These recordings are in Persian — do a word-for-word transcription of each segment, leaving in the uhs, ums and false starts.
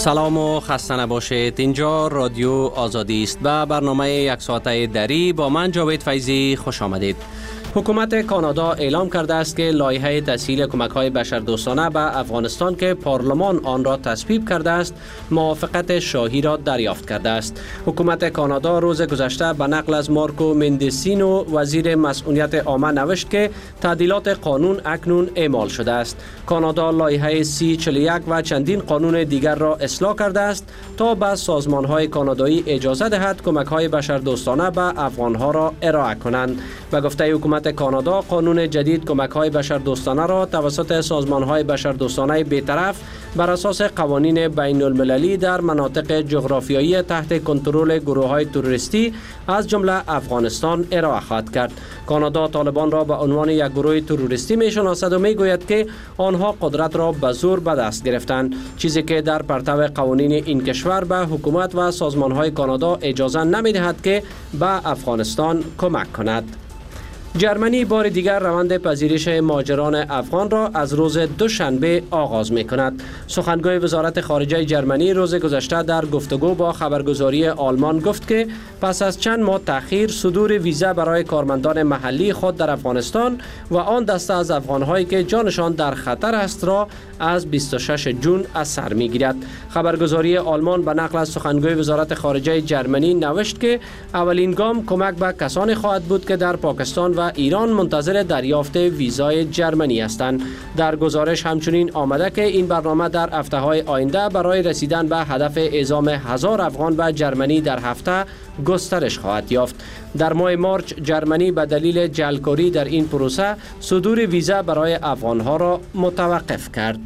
سلام و خسته نباشید. اینجا رادیو آزادی است و برنامه یک ساعته دری با من جاوید فیضی خوش آمدید. حکومت کانادا اعلام کرده است که لایحه تسهیل کمک‌های بشردوستانه به افغانستان که پارلمان آن را تصویب کرده است، موافقت شاهی را دریافت کرده است. حکومت کانادا روز گذشته به نقل از مارکو مندسینو وزیر مسئولیت عامه نوشت که تعدیلات قانون اکنون اعمال شده است. کانادا لایحه سی چهل و یک و چندین قانون دیگر را اصلاح کرده است تا به سازمان‌های کانادایی اجازه دهد کمک‌های بشردوستانه به افغان‌ها را ارائه کنند. به گفته حکومت کانادا، قانون جدید کمک‌های بشردوستانه را توسط سازمان‌های بشردوستانه بی‌طرف بر اساس قوانین بین المللی در مناطق جغرافیایی تحت کنترل گروه‌های تروریستی از جمله افغانستان ارائه خواهد کرد. کانادا طالبان را به عنوان یک گروه تروریستی می‌شناسد و می‌گوید که آنها قدرت را به زور به دست گرفتند، چیزی که در پرتو قوانین این کشور به حکومت و سازمان‌های کانادا اجازه نمی‌دهد که به افغانستان کمک کند. جرمنی بار دیگر روند پذیرش مهاجران افغان را از روز دوشنبه آغاز می کند. سخنگوی وزارت خارجه جرمنی روز گذشته در گفتگو با خبرگزاری آلمان گفت که پس از چند ماه تأخیر صدور ویزا برای کارمندان محلی خود در افغانستان و آن دسته از افغان‌هایی که جانشان در خطر است را از بیست و شش جون از سر می‌گیرد. خبرگزاری آلمان به نقل از سخنگوی وزارت خارجه جرمنی نوشت که اولین گام کمک به کسانی خواهد بود که در پاکستان و ایران منتظر دریافت ویزای جرمنی هستند. در گزارش همچنین آمده که این برنامه در هفته‌های آینده برای رسیدن به هدف اعزام هزار افغان به جرمنی در هفته گسترش خواهد یافت. در ماه مارچ جرمنی به دلیل جعلکاری در این پروسه صدور ویزا برای افغانها را متوقف کرد.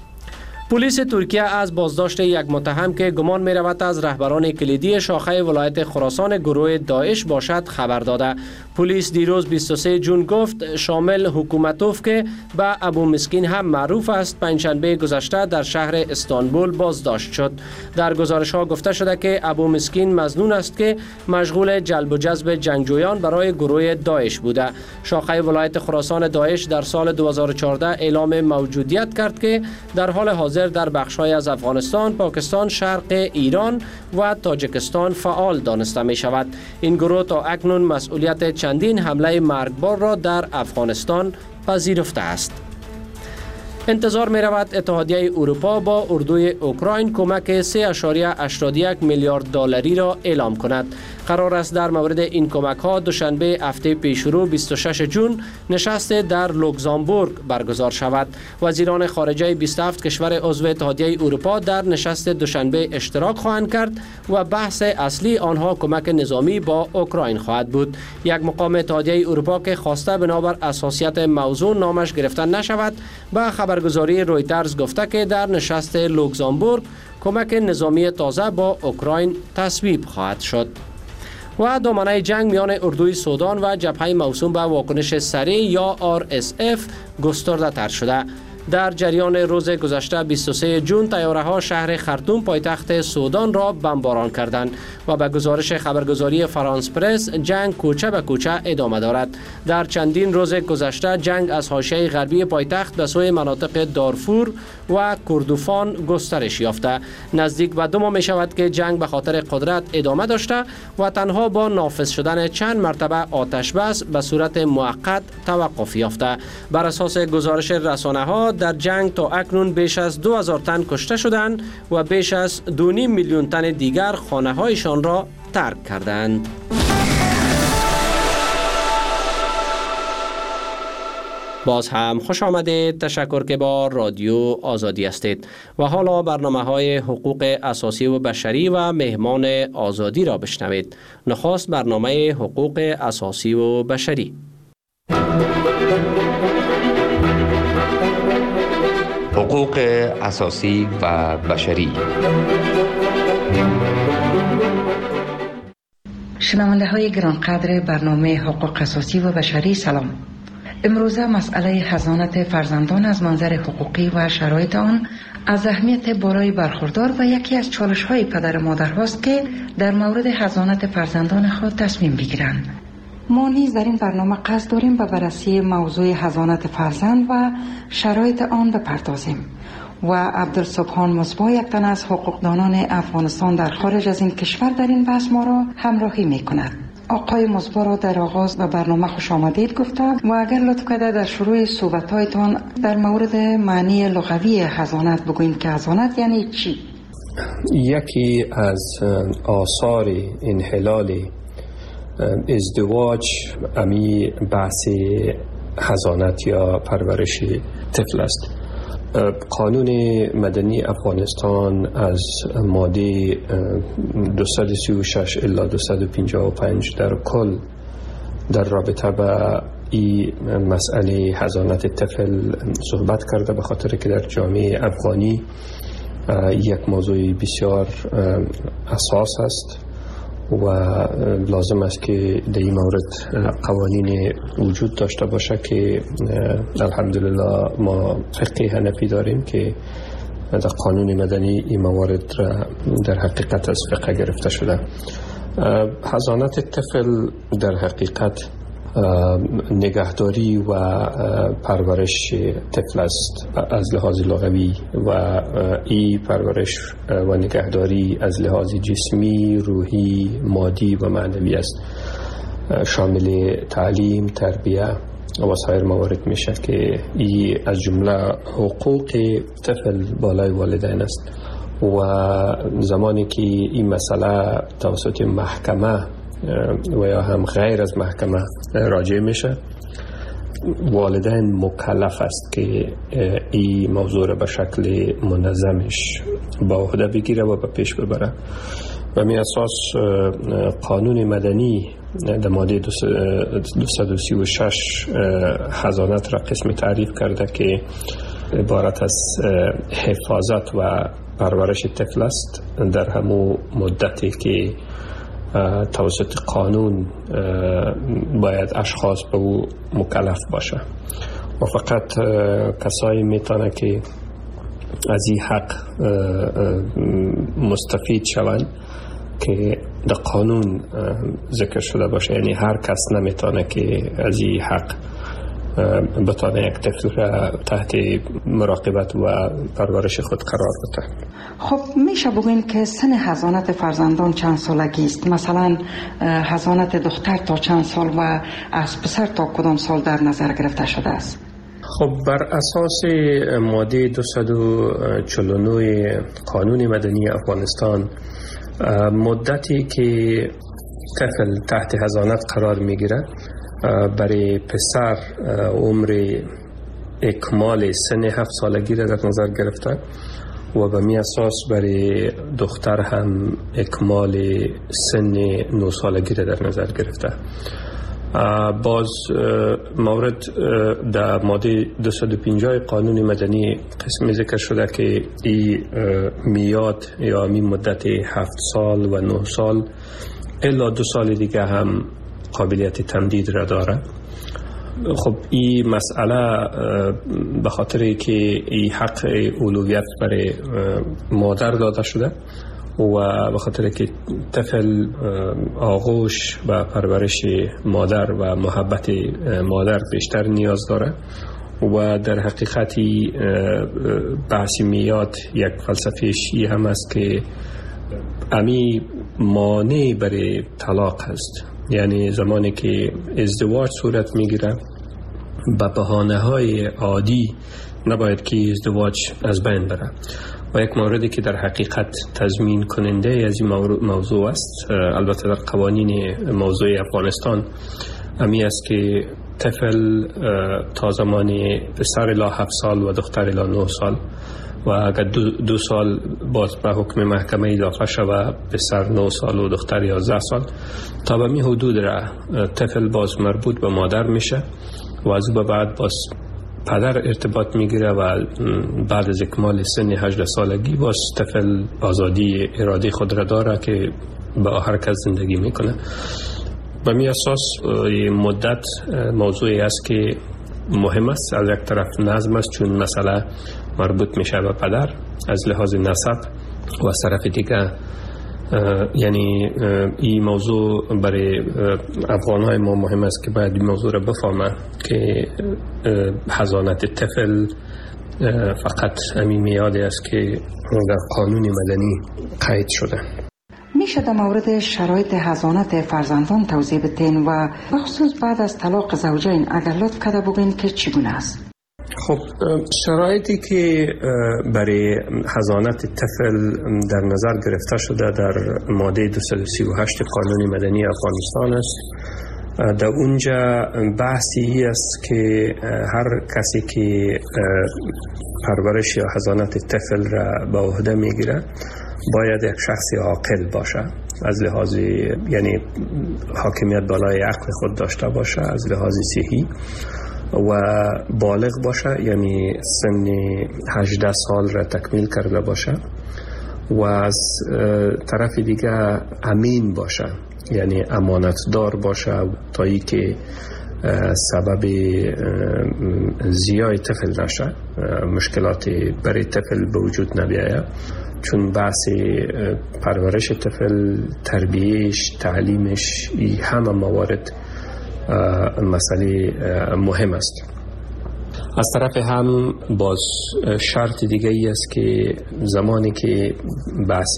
پلیس ترکیه از بازداشت یک متهم که گمان می رود از رهبران کلیدی شاخه ولایت خراسان گروه داعش باشد خبر داده. پلیس دیروز بیست و سه جون گفت شامل حکومتوف که به ابو مسکین هم معروف است پنجشنبه گذشته در شهر استانبول بازداشت شد. در گزارش ها گفته شده که ابو مسکین مظنون است که مشغول جلب و جذب جنگجویان برای گروه داعش بوده. شاخه ولایت خراسان داعش در سال دو هزار و چهارده اعلام موجودیت کرد که در حال حاضر در بخش‌های از افغانستان، پاکستان، شرق ایران و تاجیکستان فعال دانسته می شود. این گروه تا اکنون مسئولیت چندین حمله مرگبار را در افغانستان پذیرفته است. انتظار می رود اتحادیه اروپا با اردوی اوکراین کمک سه اشاریه هشتاد و یک میلیارد دلاری را اعلام کند. قرار است در مورد این کمک ها دوشنبه هفته پیشرو بیست و شش جون نشست در لوکزامبورگ برگزار شود. وزیران خارجه بیست و هفت کشور عضو اتحادیه اروپا در نشست دوشنبه اشتراک خواهند کرد و بحث اصلی آنها کمک نظامی با اوکراین خواهد بود. یک مقام اتحادیه اروپا که خواسته بنابر اساسیت موضوع نامش گرفته نشود به خبرگزاری رویترز گفته که در نشست لوکزامبورگ کمک نظامی تازه با اوکراین تصویب خواهد شد. و دامنه جنگ میان اردوی سودان و جبهه موسوم به واکنش سریع یا آر اس اف گسترده تر شده. در جریان روز گذشته بیست و سه جون طیاره ها شهر خرطوم پایتخت سودان را بمباران کردند و به گزارش خبرگزاری فرانس پرس جنگ کوچه به کوچه ادامه دارد. در چندین روز گذشته جنگ از حاشیه غربی پایتخت به سوی مناطق دارفور و کردوفان گسترش یافته. نزدیک به دو ماه می شود که جنگ به خاطر قدرت ادامه داشته و تنها با نافذ شدن چند مرتبه آتش بس به صورت موقت توقف یافته. بر اساس گزارش رسانه ها در جنگ تا اکنون بیش از دو هزار تن کشته شدند و بیش از دو و نیم میلیون تن دیگر خانه هایشان را ترک کردند. باز هم خوش آمدید. تشکر که با رادیو آزادی هستید و حالا برنامه های حقوق اساسی و بشری و مهمان آزادی را بشنوید. نخست برنامه حقوق اساسی و بشری. حقوق اساسی و بشری. شنونده های گرانقدر برنامه حقوق اساسی و بشری سلام. امروزه مسئله حضانت فرزندان از منظر حقوقی و شرایط آن از اهمیت بالای برخوردار و یکی از چالش های پدر و مادر هاست که در مورد حضانت فرزندان خود تصمیم بگیرند. ما نیز در این برنامه قصد داریم به بررسی موضوع حضانت فرزند و شرایط آن بپردازیم. و عبدالسبحان مصباح یک تن از حقوقدانان افغانستان در خارج از این کشور در این بحث ما را همراهی می کند. آقای مصباح را در آغاز و برنامه خوش آمدید گفتم و اگر لطف کرده در شروع صحبت‌هایتان در مورد معنی لغوی حضانت بگویید که حضانت یعنی چی؟ یکی از آثار انحلال ازدواج امی بحث حضانت یا پرورش طفل است. قانون مدنی افغانستان از ماده دویست و سی و شش الی دویست و پنجاه و پنج در کل در رابطه با این مسئله حضانت طفل صحبت کرده، به خاطر که در جامعه افغانی یک موضوع بسیار اساس است و لازم است که در این مورد قوانین وجود داشته باشه که الحمدلله ما فقه حنفی داریم که در قانون مدنی این موارد را در حقیقت از فقه گرفته شده. حضانت طفل در حقیقت نگهداری و پرورش طفل است از لحاظ لغوی و این پرورش و نگهداری از لحاظ جسمی، روحی، مادی و معنوی است، شامل تعلیم، تربیه و سایر موارد میشه که این از جمله حقوق طفل بالای والدین است و زمانی که این مسئله توسط محکمه و یا هم غیر از محکمه راجع میشه، والدین مکلف است که این موضوع را به شکل منظمش با عهده بگیره و به پیش ببره. و می اساس قانون مدنی در ماده دویست و سی و شش حضانت را قسم تعریف کرده که عبارت از حفاظت و پرورش طفل است در همون مدتی که توسط قانون باید اشخاص به او مکلف باشه و فقط کسایی میتونه که از این حق مستفید شوند که در قانون ذکر شده باشه، یعنی هر کس نمیتونه که از این حق بتونه یک طفل را تحت مراقبت و پرورش خود قرار بده. خب میشه بگوین که سن حضانت فرزندان چند سالگی است؟ مثلا حضانت دختر تا چند سال و از پسر تا کدام سال در نظر گرفته شده است؟ خب بر اساس ماده دویست و چهل و نه قانون مدنی افغانستان مدتی که طفل تحت حضانت قرار میگیره برای پسر عمر اکمال سن هفت سالگی را در نظر گرفته و به می اساس برای دختر هم اکمال سن نه سالگی را در نظر گرفته. باز مورد در ماده دویست و پنجاه قانون مدنی قسم ذکر شده که این میاد یا می مدت هفت سال و نه سال الا دو سال دیگه هم قابلیت تمدید را داره. خب این مسئله به خاطر که این حق اولویت برای مادر داده شده و به خاطر که طفل آغوش و پرورش مادر و محبت مادر بیشتر نیاز داره و در حقیقتی بحث میاد یک فلسفه‌ش این هم است که امی مانع برای طلاق است، یعنی زمانی که ازدواج صورت میگیره به بهانه‌های عادی نباید که ازدواج از بین بره و یک موردی که در حقیقت تضمین کننده از این موضوع است، البته در قوانین موضوع افغانستان امی است که طفل تا زمانی پسر الی هفت سال و دختر الی نه سال و اگر دو, دو سال باز به حکم محکمه اضافه شود پسر نه سال و دختر یازده سال تا به می حدود را طفل باز مربوط به مادر میشه و از او بعد باز پدر ارتباط میگیره و بعد از اکمال سن هجده سالگی باز طفل آزادی اراده خود را داره که با هر کس زندگی میکنه. به می اساس مدت موضوعی است که مهم است، از یک طرف نظم است چون مسئله مربوط میشه به پدر از لحاظ نسب و از طرف دیگه یعنی این موضوع برای افغان‌های ما مهم است که باید این موضوع را بفهمه که حضانت طفل فقط همین میادی است که در قانون مدنی قید شده. میشه در مورد شرایط حضانت فرزندان توضیح بدین و بخصوص بعد از طلاق زوجین اگر لطف کرده بگین که چگونه است؟ خب شرایطی که برای حضانت طفل در نظر گرفته شده در ماده دویست و سی و هشت قانون مدنی افغانستان است. در اونجا بحثی است که هر کسی که پرورش یا حضانت طفل را به عهده میگیره باید یک شخص عاقل باشه، از لحاظ یعنی حاکمیت بالای عقل خود داشته باشه، از لحاظ صحی و بالغ باشه، یعنی سن هجده سال را تکمیل کرده باشه و از طرف دیگه امین باشه، یعنی امانتدار باشه تا ای که سبب زیای طفل نشه، مشکلات برای طفل به وجود نبیاید، چون بحث پرورش طفل، تربیهش، تعلیمش، این همه موارد مسئله مهم است. از طرف هم باز شرط دیگه ای است که زمانی که بحث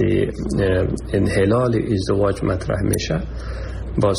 انحلال ازدواج مطرح میشه باز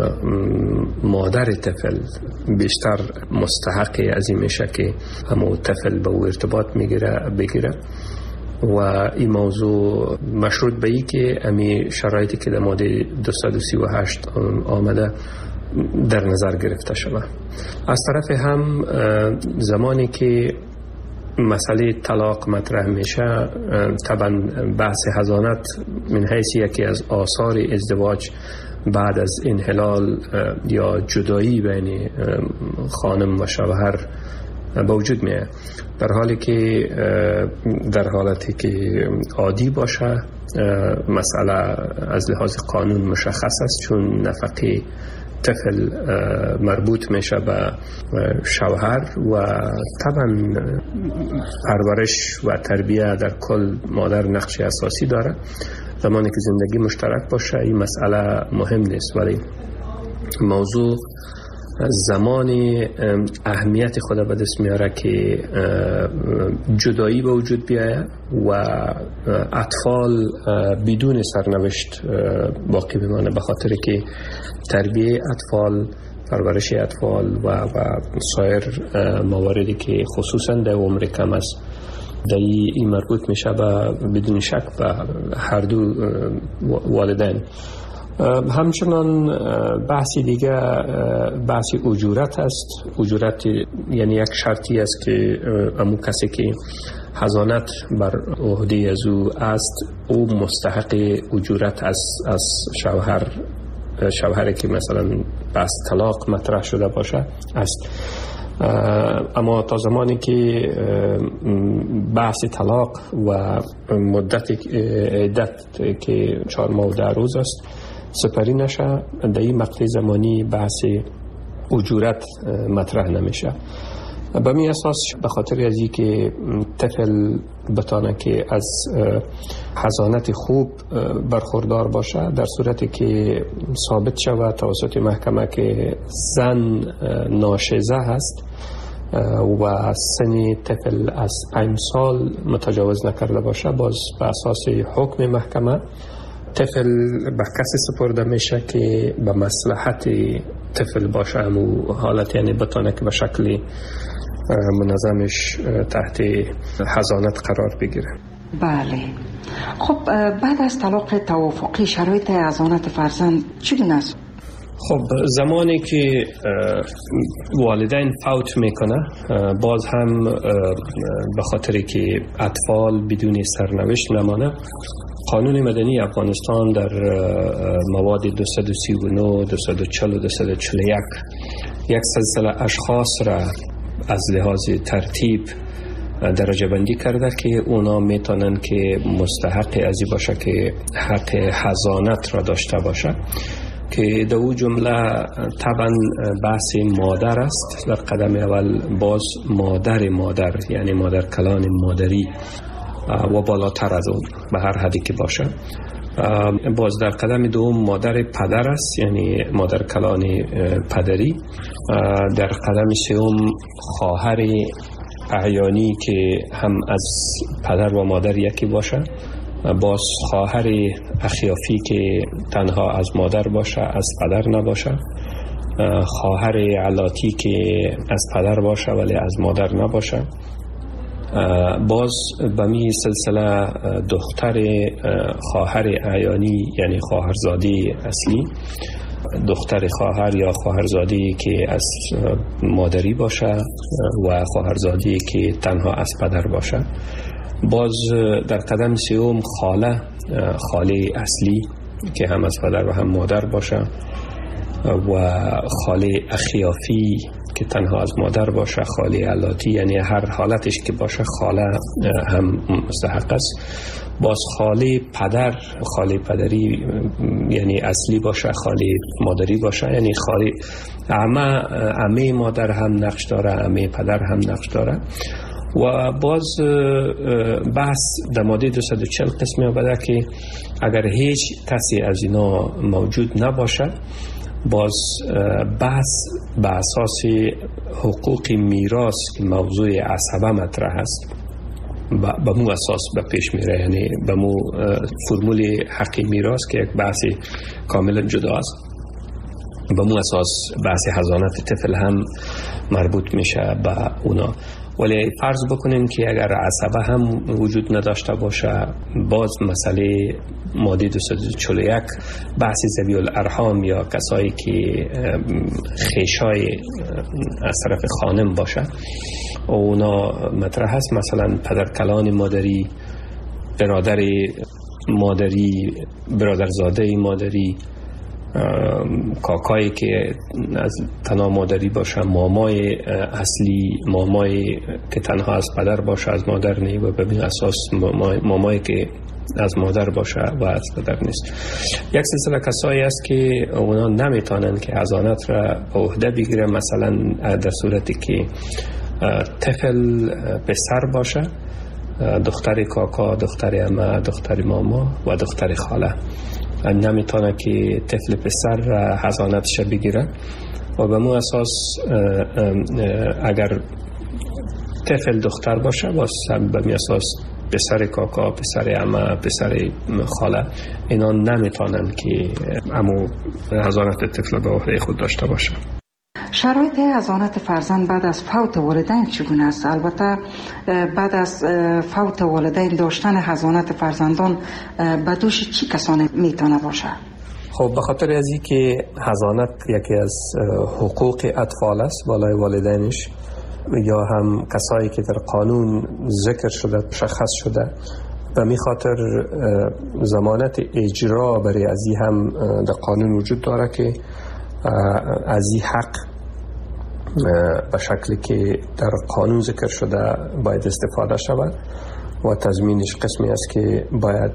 مادر طفل بیشتر مستحق از این میشه که همون طفل به او ارتباط میگیره بگیره و این موضوع مشروط به ای که امی شرایطی که در ماده دویست و سی و هشت آمده در نظر گرفته شده. از طرف هم زمانی که مسئله طلاق مطرح میشه طبعا بحث حضانت من حیث یکی از آثار ازدواج بعد از انحلال یا جدایی بین خانم و شوهر به وجود میاد، در حالی که در حالتی که عادی باشه مسئله از لحاظ قانون مشخص است، چون نفقه طفل مربوط میشه به شوهر و طبعا پرورش و تربیه در کل مادر نقش اساسی داره. زمانی که زندگی مشترک باشه این مسئله مهم نیست، ولی موضوع زمانی اهمیت خود به دست میاره که جدایی به وجود بیاید و اطفال بدون سرنوشت باقی بمانه، به خاطر که تربیه اطفال، پرورش اطفال و, و سایر مواردی که خصوصا در عمر کم است در این مربوط میشه به بدون شک به هر دو والدین. همچنان بحثی دیگه بحث اجورت است. اجورت یعنی یک شرطی است که امو کسی که حضانت بر عهده از او است او مستحق اجورت از از شوهر شوهری که مثلا بحث طلاق مطرح شده باشه است. اما تا زمانی که بحث طلاق و مدت عدت که چهار ماه و ده روز است سپری نشه، در این مقطع زمانی بحث اجورت مطرح نمیشه. به می اساس به خاطر از این که طفل بتانه که از حضانت خوب برخوردار باشه، در صورتی که ثابت شود توسط محکمه که زن ناشزه هست و سن طفل از پنج سال متجاوز نکرده باشه، باز به اساس حکم محکمه طفل به کسی سپرده میشه که به مصلحت طفل باشه، همون حالت یعنی بتانه که به شکل منظمش تحت حضانت قرار بگیره. بله. خب بعد از طلاق توافقی شرایط حضانت فرزند چگونه است؟ خب زمانی که والدین فوت میکنه باز هم به خاطری که اطفال بدون سرنوشت نمانه، قانون مدنی افغانستان در مواد دویست و سی و نه، دویست و چهل و دویست و چهل و یک یک سلسله اشخاص را از لحاظ ترتیب درجه بندی کرده که اونا میتونن که مستحق ازی باشه که حق حضانت را داشته باشه، که در او جمله طبعا بحث مادر است. در قدم اول باز مادر مادر یعنی مادر کلان مادری و بالاتر از اون به هر حدی که باشه، باز در قدم دوم مادر پدر است، یعنی مادر کلان پدری. در قدم سوم خواهر اعیانی که هم از پدر و مادر یکی باشه، باز خواهر اخیافی که تنها از مادر باشه از پدر نباشه، خواهر علاتی که از پدر باشه ولی از مادر نباشه. باز به می سلسله دختر خواهر اعیانی یعنی خواهرزاده اصلی، دختر خواهر یا خواهرزاده که از مادری باشه و خواهرزاده که تنها از پدر باشه. باز در قدم سوم خاله، خاله اصلی که هم از پدر و هم مادر باشه، و خاله اخیافی که تنها از مادر باشه، خاله علاتی یعنی هر حالتش که باشه خاله هم مستحق است. باز خاله پدر، خاله پدری یعنی اصلی باشه، خاله مادری باشه، یعنی خاله عمه، عمه مادر هم نقش داره، عمه پدر هم نقش داره. و باز بحث در ماده دویست و چهل قسمی آمده که اگر هیچ کسی از اینا موجود نباشه، باز بحث به اساس حقوق میراث که موضوع عصبه مطرح است به مو اساس به پیش میره، یعنی به مو فرمول حق میراث که یک بحث کاملا جدا است، به مو اساس بحث حضانت طفل هم مربوط میشه به اونا. ولی فرض بکنیم که اگر عصبه هم وجود نداشته باشه، باز مسئله ماده دویست و چهل و یک بحث ذوی الارحام یا کسایی که خیشای از طرف خانم باشه اونا مطرح هست، مثلا پدرکلان مادری، برادر مادری، برادرزاده مادری، کاکایی که از تنها مادری باشه، مامای اصلی، مامای که تنها از پدر باشه از مادر نه و به این اساس مامای, مامای که از مادر باشه و از پدر نیست. یک سلسله کسایی است که اونا نمیتونن که حضانت را به عهده بگیره، مثلا در صورتی که طفل پسر باشه، دختر کاکا، دختر عمه، دختر ماما و دختر خاله نمیتونه که طفل پسر حضانتش بگیره. و به مو اساس اگر طفل دختر باشه باز به می اساس پسر کاکا، پسر عمه، پسر خاله اینا نمیتونن که امو حضانت طفل به عهده خود داشته باشه. شرایط حضانت فرزند بعد از فوت والدین چگونه است؟ البته بعد از فوت والدین داشتن حضانت فرزندان به دوش چی کسانی میتونه باشه؟ خب به خاطر از این که حضانت یکی از حقوق اطفال است بالای والدینش، یا هم کسایی که در قانون ذکر شده مشخص شده، و می خاطر ضمانت اجرا برای از این هم در قانون وجود داره که از این حق به شکلی که در قانون ذکر شده باید استفاده شود و تضمینش قسمی است که باید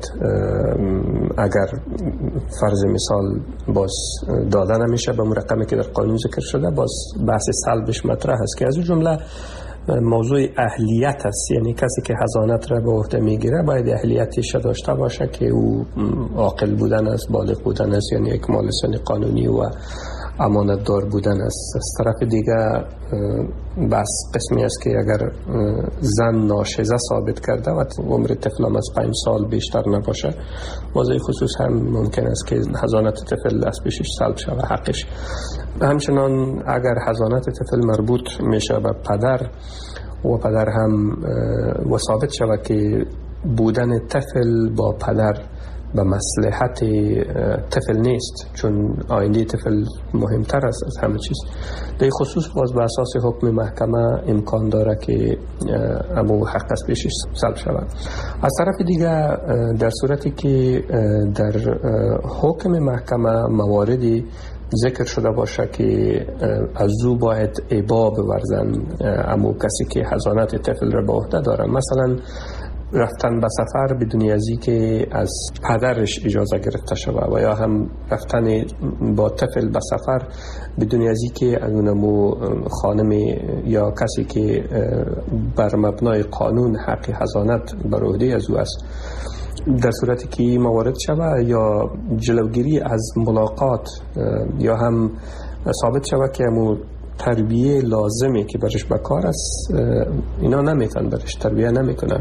اگر فرض مثال باز داده نمیشه به مرقمی که در قانون ذکر شده، باز بحث سلبش مطرح است که از اون جمله موضوع اهلیت است، یعنی کسی که حضانت را به عهده میگیره باید اهلیتش داشته باشه که او عاقل بودن است، بالغ بودن است، یعنی یک مال سن قانونی و امانت دار بودن است. از طرف دیگه بس قسمی است که اگر زن ناشزه ثابت کرده و عمر طفل از پنج سال بیشتر نباشه، موضوع خصوص هم ممکن است که حضانت طفل از پیشش سلب شود حقش. همچنان اگر حضانت طفل مربوط میشه به پدر و پدر هم و ثابت شود که بودن طفل با پدر به مصلحت طفل نیست، چون آینده طفل مهمتر است از همه چیز، در خصوص باز به اساس حکم محکمه امکان داره که امو حق از پیشش سلب شود. از طرف دیگه در صورتی که در حکم محکمه مواردی ذکر شده باشه که از او باید ابا بورزن امو کسی که حضانت طفل را به عهده داره، مثلا رفتن به سفر بدون ازی که از پدرش اجازه گرفته شود، و یا هم رفتن با طفل به سفر بدون ازی که از اونمو خانم یا کسی که بر مبنای قانون حق حضانت بر عهده از او است در صورتی که این موارد شود یا جلوگیری از ملاقات یا هم ثابت شود که همون تربیه لازمه که برش بکار است اینا نمیتون برش تربیه نمیکنه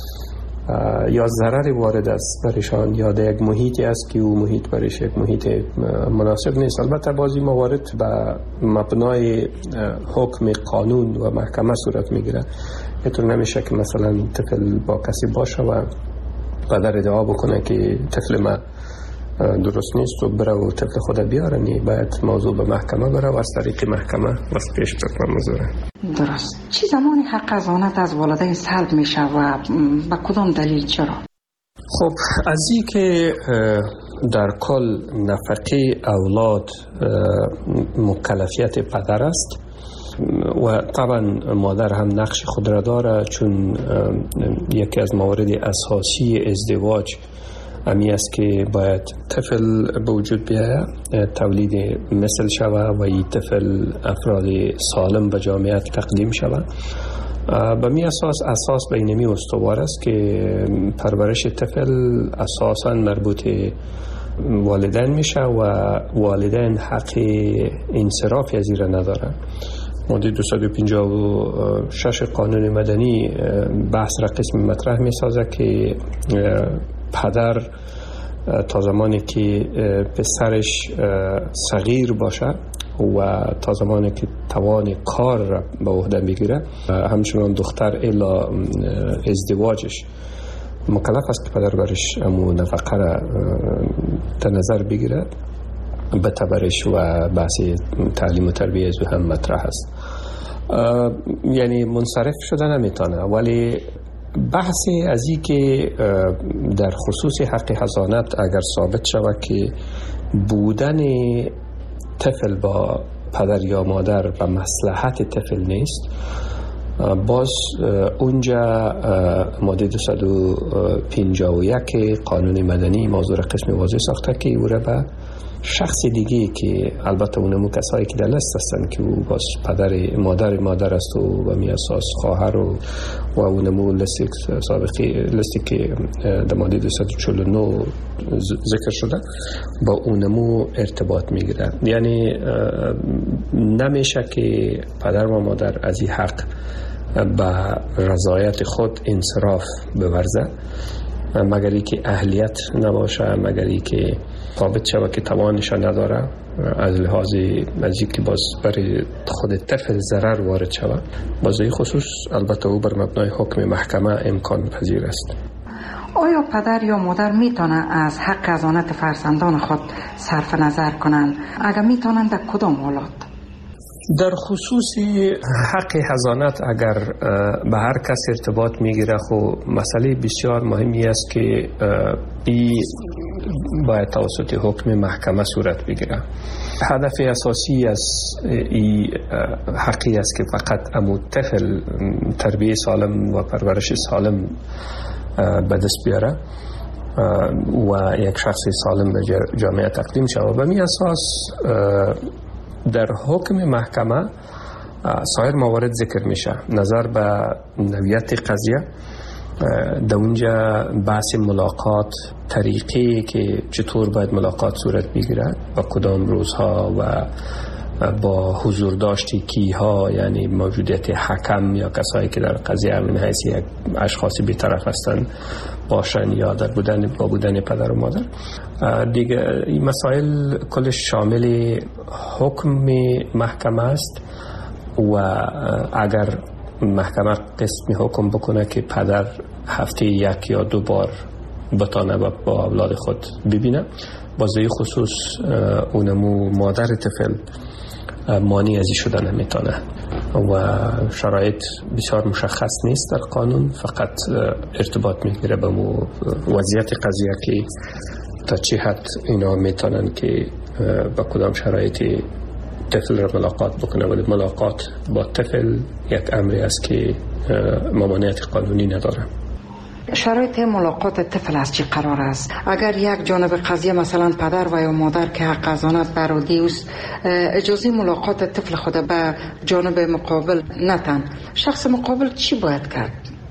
یا ضرر وارد است برشان یا در یک محیطی است که او محیط برش یک محیط مناسب نیست. البته بعضی موارد به مبنای حکم قانون و محکمه صورت میگیره. اینطور نمیشه که مثلا طفل با کسی باشه و پدر ادعا بکنه که طفل ما درست نیست و بره و طفل خود بیاره. نی باید موضوع به محکمه بره و از طریق محکمه واسه پیش بکنه موضوع. درست. چی زمانی حق حضانت از والدین سلب میشه و به کدام دلیل چرا؟ خب از این که در کل نفقه اولاد مکلفیت پدر است و طبعا مادر هم نقش خود را داره، چون یکی از موارد اساسی ازدواج امی است که باید طفل به وجود بیاید، تولید مثل شود و این طفل افراد سالم به جامعه تقدیم شود. به می اساس اساس بینمی استوار است که پرورش طفل اساساً مربوط والدین میشه و والدین حق انصراف از این ندارن. ماده دویست و پنجاه و شش قانون مدنی بحث را قسم مطرح می سازه که پدر تا زمانی که پسرش صغیر باشه و تا زمانی که توان کار را به عهده بگیره، همچنان دختر الا ازدواجش مکلف است که پدر برش امو نفقه را در نظر بگیره. به تبرش و بحث تعلیم و تربیه از هم مطرح است. یعنی منصرف شده نمیتونه، ولی بحثی از این که در خصوص حق حضانت اگر ثابت شود که بودن طفل با پدر یا مادر و مصلحت طفل نیست، باز اونجا ماده دویست و پنجاه و یک قانون مدنی موضوع قسم واضح ساخته که او را به شخص دیگه که البته اونمو کسایی که در لست هستن که او باز پدر مادر مادر است و به می اساس خواهر و و اونمو لستی سابقی لستی که در ماده دویست و چهل و نه ذکر شده با اونمو ارتباط میگیره. یعنی نمیشه که پدر و مادر از این حق به رضایت خود انصراف بورزه مگر ای که اهلیت نباشه، مگر ای که ثابت شود که توانش نداره از لحاظ از که باز برای خود طفل ضرر وارد شود. باز این خصوص البته او بر مبنای حکم محکمه امکان پذیر است. آیا پدر یا مادر میتونه از حق حضانت فرزندان خود صرف نظر کنند؟ اگر میتونند در کدام حالات؟ در خصوص حق حضانت اگر به هر کس ارتباط میگیره، خب مسئله بسیار مهمی است که این باید توسط حکم محکمه صورت بگیره. هدف اساسی از این حقی است که فقط امو طفل تربیه سالم و پرورش سالم به دست بیاره و یک شخص سالم به جامعه تقدیم شود. به می اساس در حکم محکمه سایر موارد ذکر میشه. نظر به نوعیت قضیه، در اونجا بحث ملاقات، طریقی که چطور باید ملاقات صورت بگیرد و کدام روزها و با حضور داشتی کیها، یعنی موجودیت حکم یا کسایی که در قضیه من حیث یک اشخاصی بی‌طرف هستند باشن یا در بودن با بودن پدر و مادر. دیگه این مسائل کلش شامل حکم محکمه است و اگر محکمه قسم حکم بکنه که پدر هفته یک یا دو بار بتانه با اولاد خود ببینه، بازه خصوص اونمو مادر طفل مانی ازی شده نمیتونه و شرایط بسیار مشخص نیست در قانون، فقط ارتباط میگیره به مو وضعیت قضیه که تا چه حد اینا میتونن که با کدام شرایطی طفل را ملاقات بکنه. ولی ملاقات با طفل یک امری است که ممانعت قانونی نداره. شرایط ملاقات طفل از چی قرار است؟ اگر یک جانب قضیه مثلا پدر و یا مادر که حق حضانت برادی است اجازه ملاقات طفل خود به جانب مقابل نتن، شخص مقابل چی باید کرد؟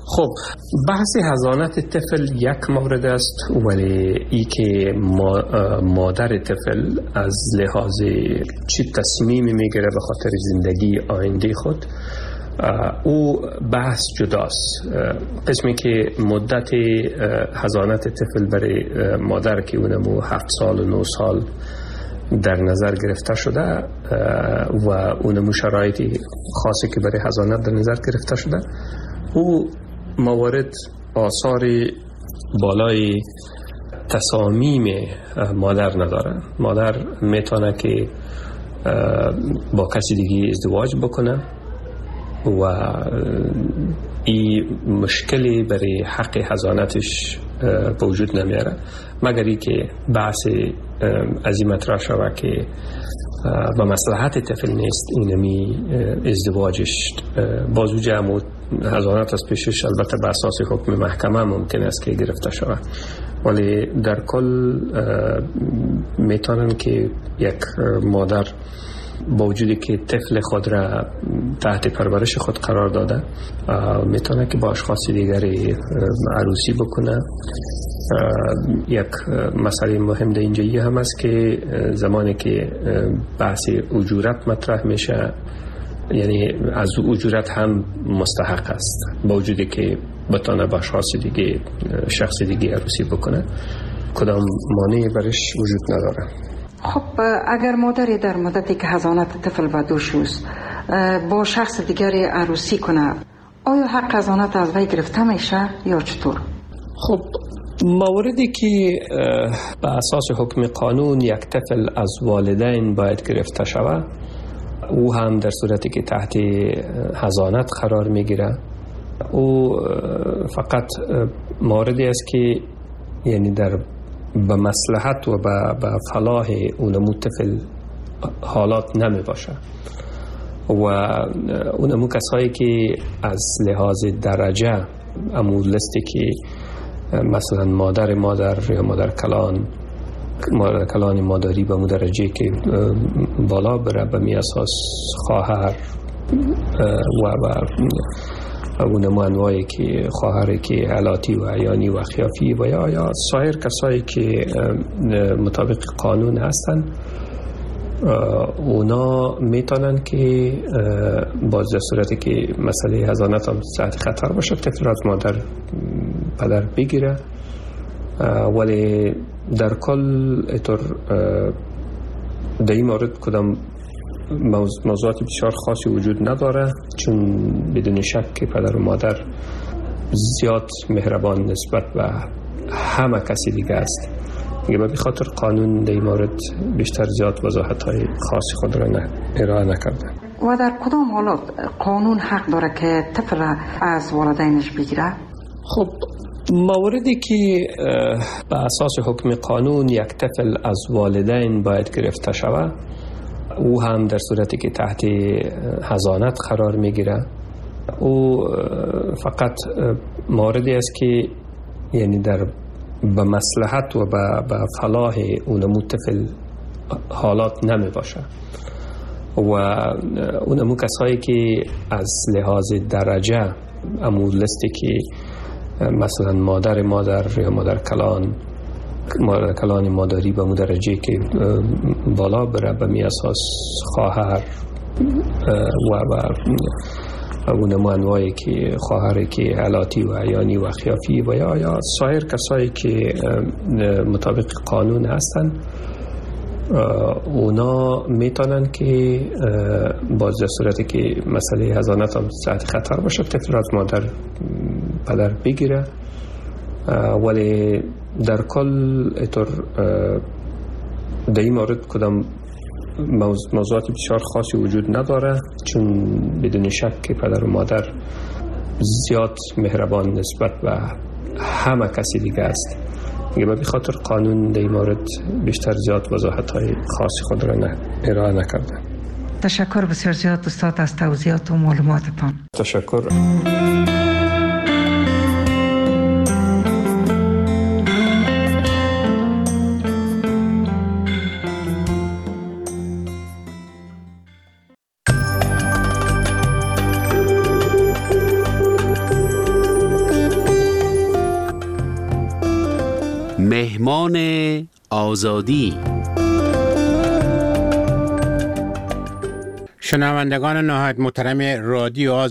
خب بحث حضانت طفل یک مورد است، ولی ای که مادر طفل از لحاظ چی تصمیمی میگیره به خاطر زندگی آینده خود، او بحث جداست. قسمی که مدت حضانت طفل برای مادر که اونمو هفت سال و نه سال در نظر گرفته شده و اونمو شرایطی خاصی که برای حضانت در نظر گرفته شده، او موارد آثار بالای تصامیم مادر نداره. مادر میتونه که با کسی دیگه ازدواج بکنه و این مشکلی برای حق حضانتش وجود نمیاره، مگر ای که بحث از این مطرح شود که با مصلحت طفل نیست اینمی ازدواجش بازو جمع حضانت از پیشش، البته بر اساس حکم محکمه ممکن است که گرفته شود، ولی در کل میتونن که یک مادر با وجودی که طفل خود را تحت پرورش خود قرار داده میتونه که با اشخاص دیگری عروسی بکنه. یک مسئله مهم در اینجایی هم است که زمانی که بحث اجورت مطرح میشه، یعنی از اجورت هم مستحق است با وجودی که بتونه با اشخاص دیگه شخص دیگه عروسی بکنه، کدام مانعی برش وجود نداره. خب اگر مادری در مدتی که حضانت طفل به دوش است با شخص دیگری عروسی کنه، آیا حق حضانت از وی گرفته میشه یا چطور؟ خب موردی که به اساس حکم قانون یک طفل از والدین باید گرفته شود، او هم در صورتی که تحت حضانت قرار میگیره، او فقط موردی است که یعنی در به مصلحت و به فلاح اونمو طفل حالات نمی باشه و اونمو کسایی که از لحاظ درجه امو لستی که مثلا مادر مادر یا مادر کلان مادر کلان مادری به مو درجه که بالا بره، به می اساس خواهر و و اونمو انواعی که خواهری که علاتی و عیانی و خیافی و یا یا سایر کسایی که مطابق قانون هستن، اونا میتونن که باز در صورتی که مسئله حضانت هم تحت خطر باشه طفل از مادر پدر بگیره، ولی در کل اطور در این مورد کدام موضوعات بسیار خاصی وجود نداره، چون بدون شک که پدر و مادر زیاد مهربان نسبت به همه کسی دیگه است. دیگه به خاطر قانون در این مورد بیشتر زیاد وضاحت های خاصی خود را ارائه نکرده. و در کدام حالات قانون حق داره که طفل از والدینش بگیره؟ خب موردی که به اساس حکم قانون یک طفل از والدین باید گرفته شود، او هم در صورتی که تحت حضانت قرار میگیره، او فقط موردی است که یعنی در به مصلحت و به فلاح اونمو طفل حالات نمی باشه و اونمو کسایی که از لحاظ درجه امو لستی که مثلا مادر مادر یا مادر کلان مادر کلان مادری به مو درجه که بالا بره، به می اساس خواهر و و اونمو انواعی که خواهری که علاتی و عیانی و خیافی و یا یا سایر کسایی که مطابق قانون هستن، اونا میتونن که باز در صورتی که مسئله حضانت هم تحت خطر باشه طفل از مادر پدر بگیره، ولی در کل اطور در این مورد کدام موضوعات بسیار خاصی وجود نداره، چون بدون شک که پدر و مادر زیاد مهربان نسبت به همه کسی دیگه است. دیگه به خاطر قانون در این مورد بیشتر زیاد وضاحت های خاصی خود را ارائه نکرده. تشکر بسیار زیاد استاد از توضیحات و معلوماتتان. تشکر. مهمان آزادی. شنوندگان نهایت محترم رادیو